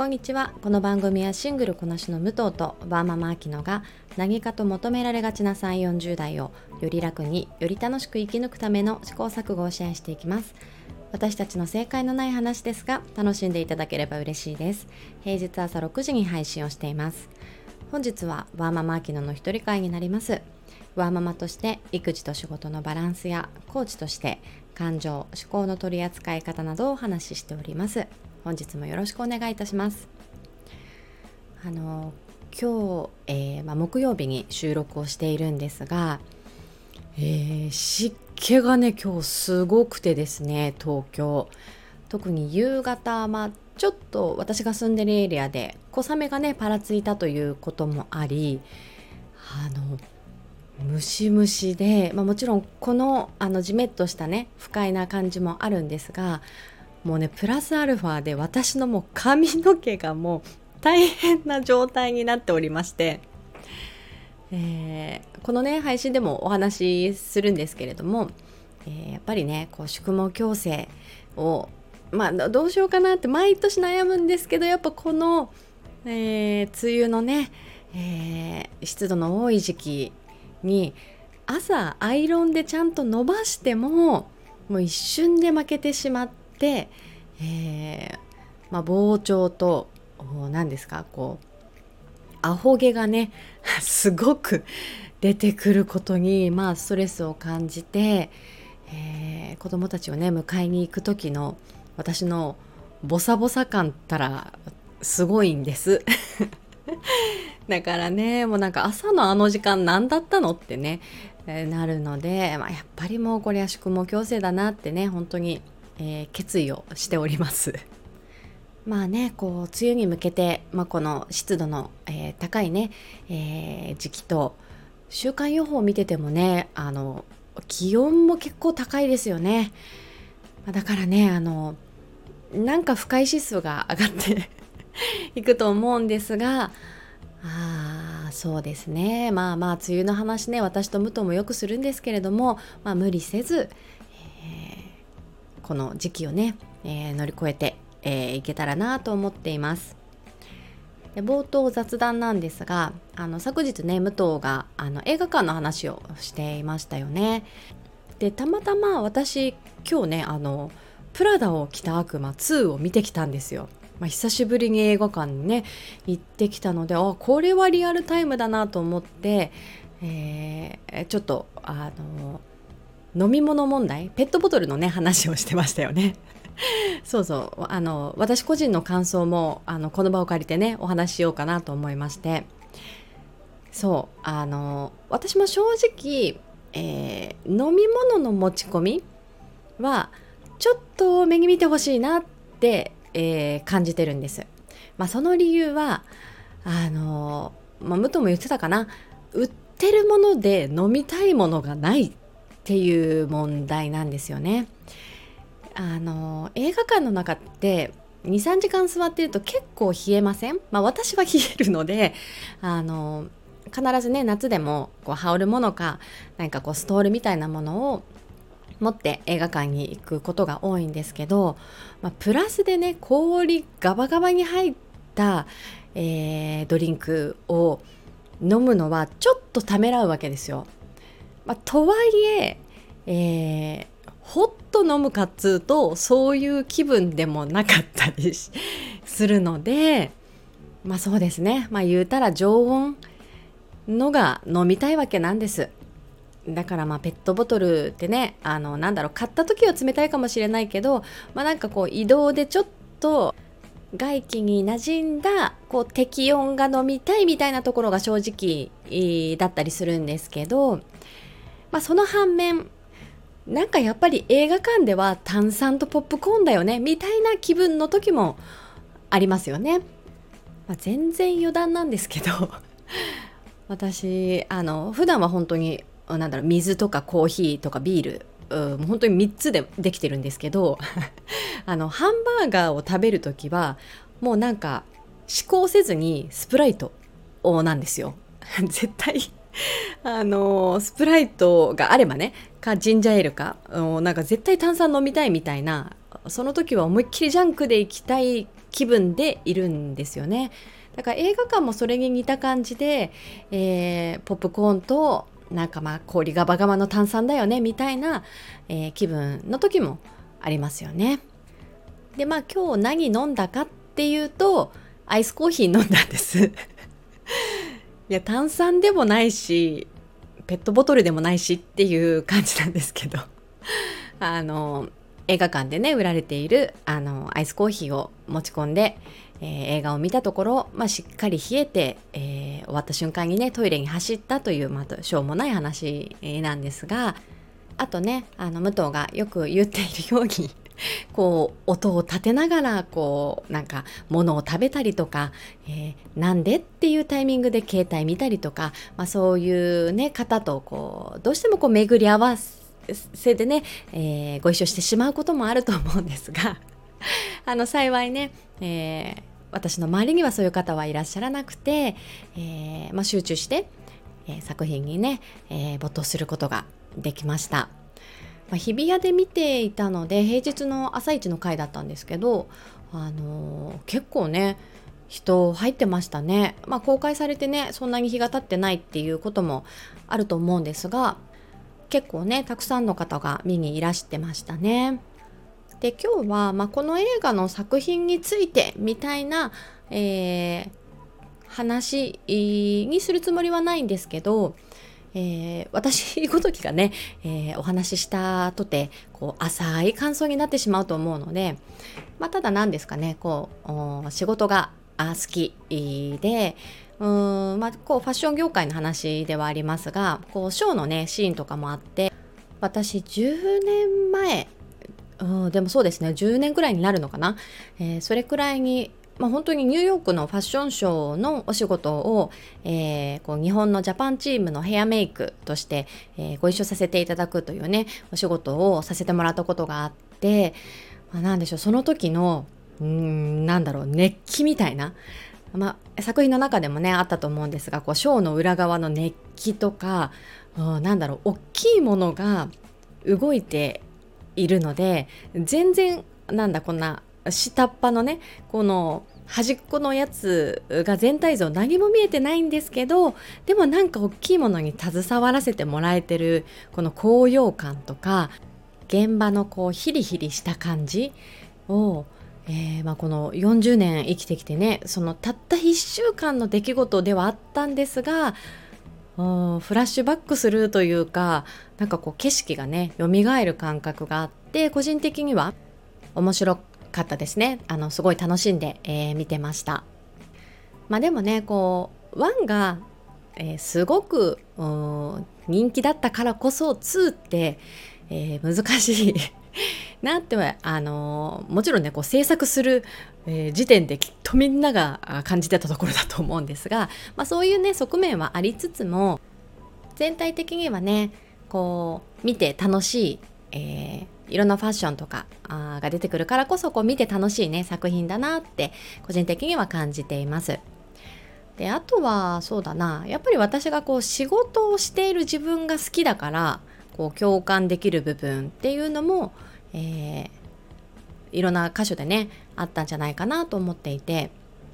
んにちは。この番組はシングルこなしの武藤とワーママアキノが何かと求められがちな3、40代をより楽により楽しく生き抜くための試行錯誤をシェアしていきます。私たちの正解のない話ですが楽しんでいただければ嬉しいです。平日朝6時に配信をしています。本日はワーママアキノの一人会になります。ワーママとして育児と仕事のバランスやコーチとして感情・思考の取り扱い方などをお話ししております。本日もよろしくお願いいたします。今日、木曜日に収録をしているんですが、湿気がね今日すごくてですね、東京特に夕方、ちょっと私が住んでるエリアで小雨がねパラついたということもあり、ムシムシで、もちろんこのジメッとしたね不快な感じもあるんですが、もうねプラスアルファで私のもう髪の毛がもう大変な状態になっておりまして、このね配信でもお話しするんですけれども、やっぱりねこう宿毛矯正をどうしようかなって毎年悩むんですけど、やっぱこの、梅雨のね、湿度の多い時期に朝アイロンでちゃんと伸ばしてもう一瞬で負けてしまって、膨張と何ですかこうアホ毛がねすごく出てくることにストレスを感じて、子供たちをね迎えに行く時の私のボサボサ感ったらすごいんですだからねもうなんか朝のあの時間何だったのってね、なるので、やっぱりもうこれは宿毛矯正だなってね本当に、決意をしておりますこう梅雨に向けて、この湿度の、高いね、時期と週間予報を見ててもね気温も結構高いですよね。だからねなんか不快指数が上がっていくと思うんですが、そうですね梅雨の話ね私と武藤もよくするんですけれども、無理せず、この時期をね、乗り越えていけたらなと思っています。で冒頭雑談なんですが、昨日ね武藤が映画館の話をしていましたよね。でたまたま私今日ねプラダを着た悪魔2を見てきたんですよ。久しぶりに映画館にね行ってきたので、これはリアルタイムだなと思って、ちょっと飲み物問題ペットボトルのね話をしてましたよねそう私個人の感想もこの場を借りてねお話ししようかなと思いまして、私も正直、飲み物の持ち込みはちょっと目に見てほしいなって、感じてるんです。その理由は武藤も言ってたかな、売ってるもので飲みたいものがないっていう問題なんですよね。映画館の中って2、3時間座っていると結構冷えません？私は冷えるので必ずね夏でもこう羽織るものか何かこうストールみたいなものを持って映画館に行くことが多いんですけど、プラスでね氷ガバガバに入った、ドリンクを飲むのはちょっとためらうわけですよ。とはいえホッと飲むかっつうとそういう気分でもなかったりするので、そうですね、言うたら常温のが飲みたいわけなんです。だからペットボトルってね買った時は冷たいかもしれないけど、なんかこう移動でちょっと外気に馴染んだこう適温が飲みたいみたいなところが正直だったりするんですけど、その反面なんかやっぱり映画館では炭酸とポップコーンだよねみたいな気分の時もありますよね。全然余談なんですけど私普段は本当に水とかコーヒーとかビール、もう本当に3つでできてるんですけどハンバーガーを食べるときはもうなんか思考せずにスプライトなんですよ絶対スプライトがあればねかジンジャーエールかなんか絶対炭酸飲みたいみたいなその時は思いっきりジャンクで行きたい気分でいるんですよね。だから映画館もそれに似た感じで、ポップコーンとなんか氷ガバガバの炭酸だよねみたいな、気分の時もありますよね。で今日何飲んだかっていうとアイスコーヒー飲んだんですいや炭酸でもないしペットボトルでもないしっていう感じなんですけど映画館でね売られているアイスコーヒーを持ち込んで、映画を見たところ、しっかり冷えて、終わった瞬間にねトイレに走ったという、しょうもない話なんですが、あとね武藤がよく言っているようにこう音を立てながらなんか物を食べたりとか、なんでっていうタイミングで携帯見たりとか、そういうね方とどうしても巡り合わせでね、ご一緒してしまうこともあると思うんですが幸いね、私の周りにはそういう方はいらっしゃらなくて、集中して、作品にね、没頭することができました。日比谷で見ていたので平日の朝一の回だったんですけど、結構ね人入ってましたね。公開されてねそんなに日が経ってないっていうこともあると思うんですが、結構ねたくさんの方が見にいらしてましたね。で今日は、この映画の作品についてみたいな、話にするつもりはないんですけど、私ごときがね、お話ししたとて浅い感想になってしまうと思うので、ただ何ですかね仕事が好きでファッション業界の話ではありますがショーのねシーンとかもあって、私10年前でもそうですね10年くらいになるのかな、それくらいに本当にニューヨークのファッションショーのお仕事を、日本のジャパンチームのヘアメイクとして、ご一緒させていただくというねお仕事をさせてもらったことがあって、なんでしょうその時の熱気みたいな、作品の中でもねあったと思うんですがショーの裏側の熱気とか大きいものが動いているので全然こんな下っ端のねこの端っこのやつが全体像何も見えてないんですけど、でも大きいものに携わらせてもらえてるこの高揚感とか現場のヒリヒリした感じを、この40年生きてきてねそのたった1週間の出来事ではあったんですが、フラッシュバックするというか景色がね蘇る感覚があって、個人的には面白かったですね。すごい楽しんで、見てました。でもね1が、すごく人気だったからこそ2って、難しいなってもちろんね制作する、時点できっとみんなが感じてたところだと思うんですが、そういうね側面はありつつも全体的にはね見て楽しい、いろんなファッションとかが出てくるからこそ見て楽しいね作品だなって個人的には感じています。であとはそうだな、やっぱり私が仕事をしている自分が好きだから共感できる部分っていうのも、いろんな箇所でねあったんじゃないかなと思っていて、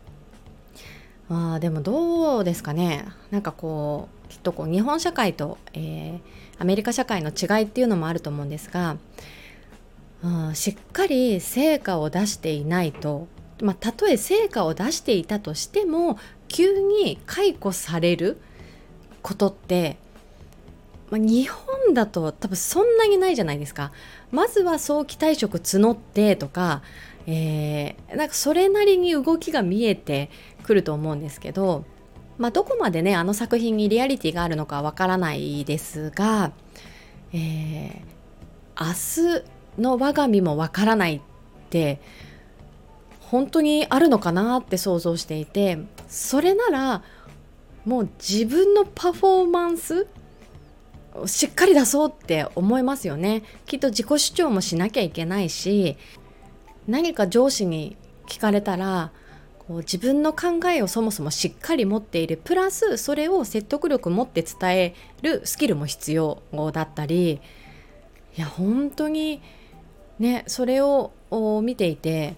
でもどうですかねきっと日本社会と、アメリカ社会の違いっていうのもあると思うんですが、しっかり成果を出していないと、たとえ成果を出していたとしても急に解雇されることって、日本だと多分そんなにないじゃないですか。まずは早期退職募ってとか、それなりに動きが見えてくると思うんですけど、どこまでね作品にリアリティがあるのかわからないですが、明日の我が身もわからないって本当にあるのかなって想像していて、それならもう自分のパフォーマンスしっかり出そうって思いますよね。きっと自己主張もしなきゃいけないし、何か上司に聞かれたら自分の考えをそもそもしっかり持っているプラスそれを説得力持って伝えるスキルも必要だったり、いや本当にね、それを見ていて、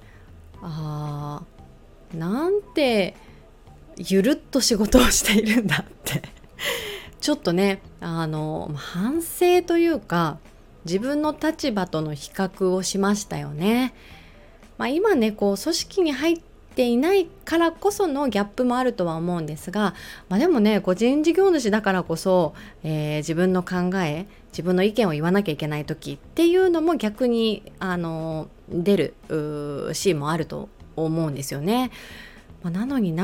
なんてゆるっと仕事をしているんだってちょっとね反省というか、自分の立場との比較をしましたよね。今ね組織に入っていないからこそのギャップもあるとは思うんですが、でもね個人事業主だからこそ、自分の考え、自分の意見を言わなきゃいけない時っていうのも逆に出るシーンもあると思うんですよね。なのに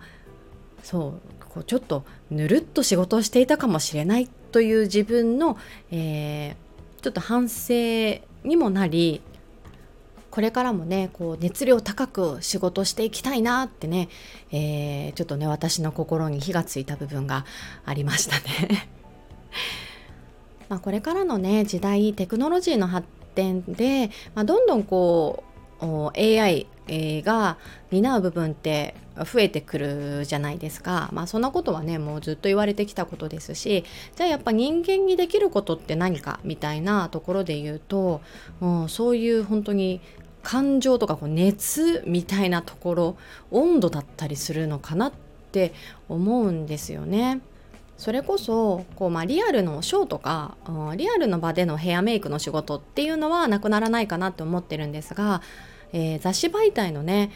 ちょっとぬるっと仕事をしていたかもしれないという自分の、ちょっと反省にもなり、これからもね熱量高く仕事していきたいなってね、ちょっとね私の心に火がついた部分がありましたねこれからのね時代、テクノロジーの発展で、どんどんAI が担う部分って増えてくるじゃないですか。そんなことはねもうずっと言われてきたことですし、じゃあやっぱ人間にできることって何かみたいなところで言うと、そういう本当に感情とか熱みたいなところ、温度だったりするのかなって思うんですよね。それこそリアルのショーとかリアルの場でのヘアメイクの仕事っていうのはなくならないかなって思ってるんですが、雑誌媒体のね、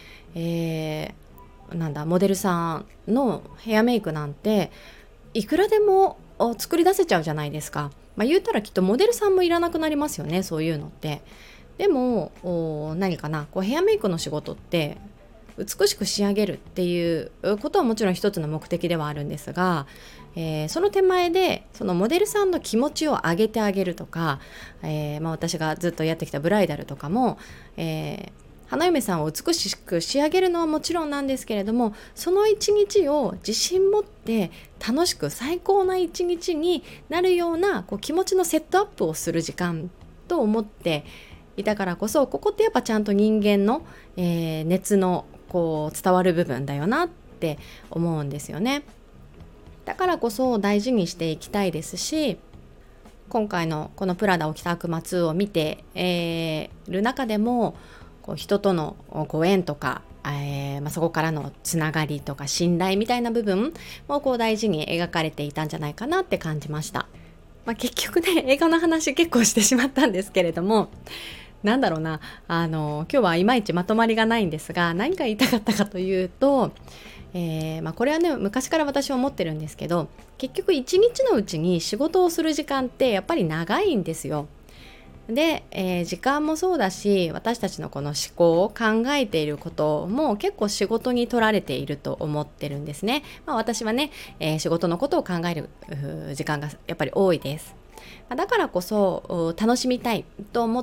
モデルさんのヘアメイクなんていくらでも作り出せちゃうじゃないですか。言うたらきっとモデルさんもいらなくなりますよね、そういうのって。でも何かなヘアメイクの仕事って美しく仕上げるっていうことはもちろん一つの目的ではあるんですが、その手前でそのモデルさんの気持ちを上げてあげるとか、私がずっとやってきたブライダルとかも、花嫁さんを美しく仕上げるのはもちろんなんですけれども、その一日を自信持って楽しく最高な一日になるような気持ちのセットアップをする時間と思っていたからこそ、ここってやっぱちゃんと人間の、熱の伝わる部分だよなって思うんですよね。だからこそ大事にしていきたいですし、今回のこのプラダを着た悪魔2を見て、る中でも人とのご縁とか、そこからのつながりとか信頼みたいな部分も大事に描かれていたんじゃないかなって感じました。結局ね映画の話結構してしまったんですけれども、今日はいまいちまとまりがないんですが、何が言いたかったかというと、これはね昔から私は思ってるんですけど、結局一日のうちに仕事をする時間ってやっぱり長いんですよ。で、時間もそうだし、私たちのこの思考を考えていることも結構仕事に取られていると思ってるんですね。私はね、仕事のことを考える時間がやっぱり多いです。だからこそ楽しみたいと思って、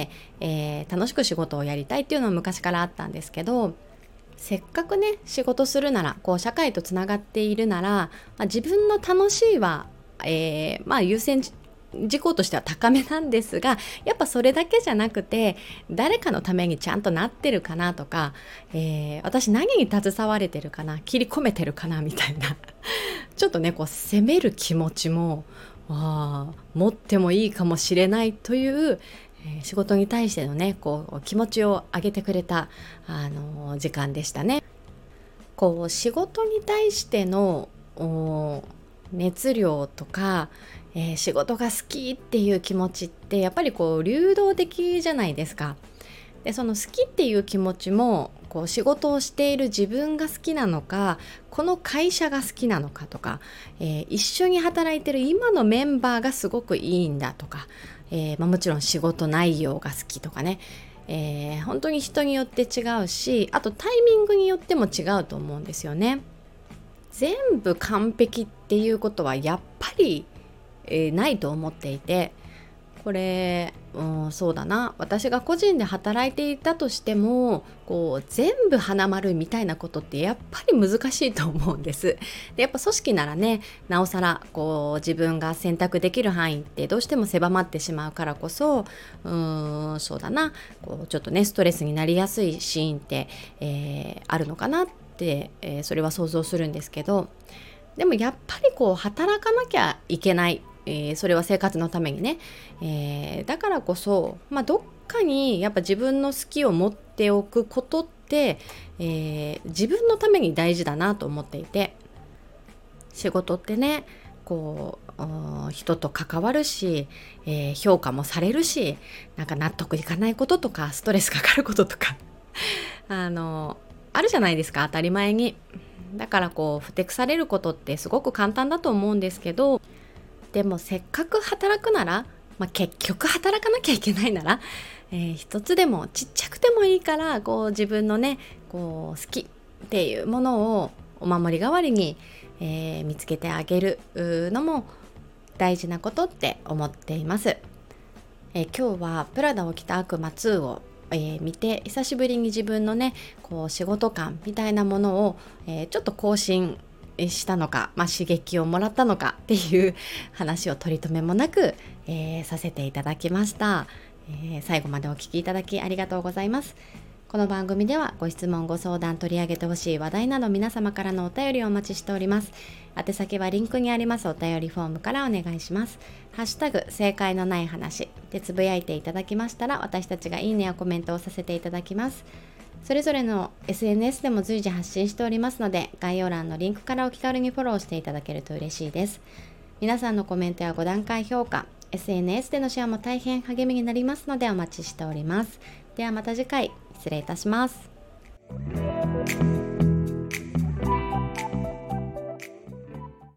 楽しく仕事をやりたいっていうのは昔からあったんですけど、せっかくね仕事するなら社会とつながっているなら、自分の楽しいは、優先事項としては高めなんですが、やっぱそれだけじゃなくて誰かのためにちゃんとなってるかなとか、私何に携われてるかな、切り込めてるかなみたいなちょっとね責める気持ちも持ってもいいかもしれないという、仕事に対してのね気持ちを上げてくれた時間でしたね。仕事に対しての熱量とか、仕事が好きっていう気持ちってやっぱり流動的じゃないですか。でその好きっていう気持ちも仕事をしている自分が好きなのか、この会社が好きなのかとか、一緒に働いてる今のメンバーがすごくいいんだとか、もちろん仕事内容が好きとかね、本当に人によって違うし、あとタイミングによっても違うと思うんですよね。全部完璧っていうことはやっぱり、ないと思っていて、これ、そうだな、私が個人で働いていたとしても全部花丸みたいなことってやっぱり難しいと思うんです。でやっぱ組織ならねなおさら自分が選択できる範囲ってどうしても狭まってしまうからこそ、そうだな、ちょっとねストレスになりやすいシーンって、あるのかなって、それは想像するんですけど、でもやっぱり働かなきゃいけない、それは生活のためにね、だからこそ、どっかにやっぱ自分の好きを持っておくことって、自分のために大事だなと思っていて、仕事ってね、こう人と関わるし、評価もされるし、なんか納得いかないこととかストレスかかることとかあるじゃないですか、当たり前に。だからふてくされることってすごく簡単だと思うんですけど、でもせっかく働くなら、結局働かなきゃいけないなら、一つでもちっちゃくてもいいから、自分のね好きっていうものをお守り代わりに、見つけてあげるのも大事なことって思っています。今日はプラダを着た悪魔2を見て、久しぶりに自分のね仕事感みたいなものを、ちょっと更新したのか、刺激をもらったのかっていう話を取り留めもなく、させていただきました。最後までお聞きいただきありがとうございます。この番組ではご質問ご相談、取り上げてほしい話題など、皆様からのお便りをお待ちしております。宛先はリンクにありますお便りフォームからお願いします。ハッシュタグ正解のない話でつぶやいていただきましたら、私たちがいいねやコメントをさせていただきます。それぞれの SNS でも随時発信しておりますので、概要欄のリンクからお気軽にフォローしていただけると嬉しいです。皆さんのコメントや5段階評価、SNS でのシェアも大変励みになりますのでお待ちしております。ではまた次回、失礼いたします。